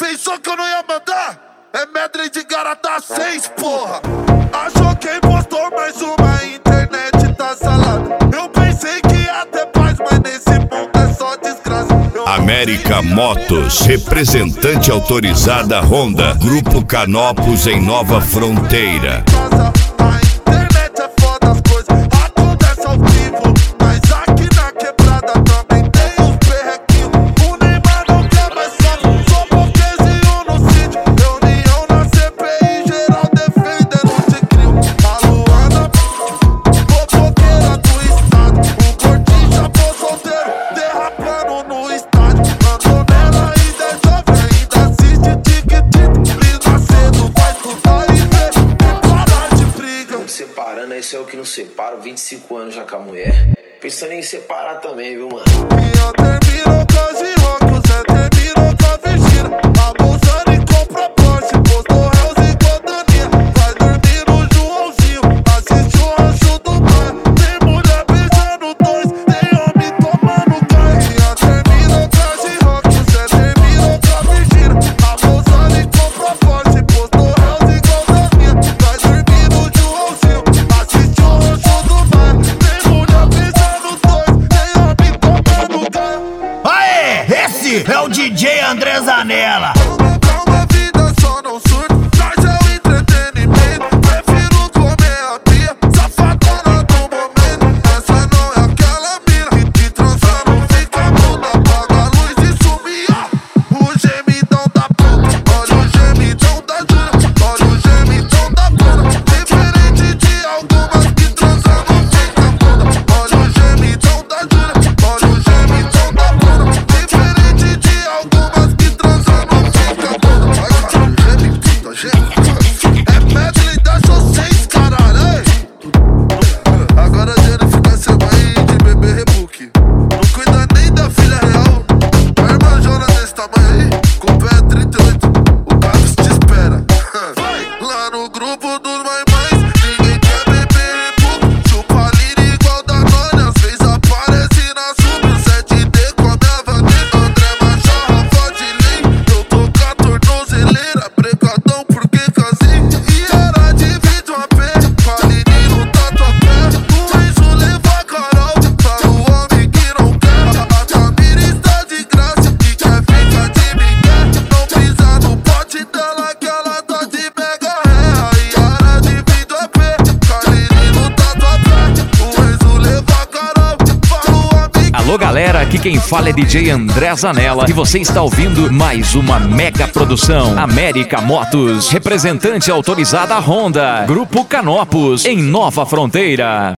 Pensou que eu não ia mandar? É medley de Garata 6, porra. Achou que impostor, mais uma internet tá salada. Eu pensei que ia ter paz, mas nesse mundo é só desgraça. América Motos, representante autorizada Honda. Grupo Canopus em Nova Fronteira. A internet é foda, as coisas acontecem ao vivo. Mas aqui na quebrada também tem uns perrequinhos. O Neymar não quer mais só burguesinho no sítio. Reunião na CPI, geral defendendo o ciclo. A Luana, fofoqueira do estado. O Gordinho já foi solteiro, derrapando no estádio. Andou nela ainda é jovem, ainda assiste tic-tic. Lisa cedo, vai estudar e ver e parar de briga. Separando, esse é o que não separa. 25 anos já com a mulher. Pensando em separar também, viu, mano? E eu termino com a G-Rock, o Zé terminou com a Virgínia. Abusando e compra Porsche, postou Reus e Godaninha. Vai dormir no Joãozinho, assiste o rancho do bairro. Tem mulher beijando dois, tem homem tomando carne. E eu termino com a G-Rock, o Zé terminou com a Virgínia. Abusando e compra Porsche, postou Reus e Godaninha. Vai dormir no Joãozinho, assiste o rancho do bairro. Tem mulher beijando dois, tem homem tomando carne. Aê, esse é o DJ André Zanella. Calma, vida só não surta, traz é o entretenimento. Prefiro comer a pia, safadona do momento. Essa não é aquela mina que transa não fica muda. Apaga a luz e sumia o gemidão da puta. Olha o gemidão da Jura, olha o gemidão da Bruna. Diferente de algumas que transam não fica muda. Olha o gemidão da Jura, olha o gemidão da Bruna. Diferente de algumas que transam não fica muda. Vai, cara, gemidão, gemidão. É medley da J6, caralho, ei. Agora a Jennifer vai ser mãe de bebê rebook. Não cuida nem da filha real. A irmã Jona desse tamanho aí, com o pé 38, o Carlos te espera. Lá no grupo dos mais, ninguém quer beber rebook. Chupa lira igual da Nônia, às vezes aparece na sub. 7D com a Vanessa, André Machorra, Vodilin. Eu tô com a tornozeleira, precadão porque casei. E era de vídeo a pé, Paline no tatuapé. O Enzo leva a Carol, para o homem que não quer. A Tamira está de graça e quer ficar de migué. Não pisa no pote dela que ela tá de mega ré. E era de vídeo a pé, Paline no tatuapé. O Enzo leva a Carol, para o homem que Alô galera, aqui quem fala é DJ André Zanella e você está ouvindo mais uma mega produção América Motos, representante autorizada Honda, Grupo Canopus em Nova Fronteira.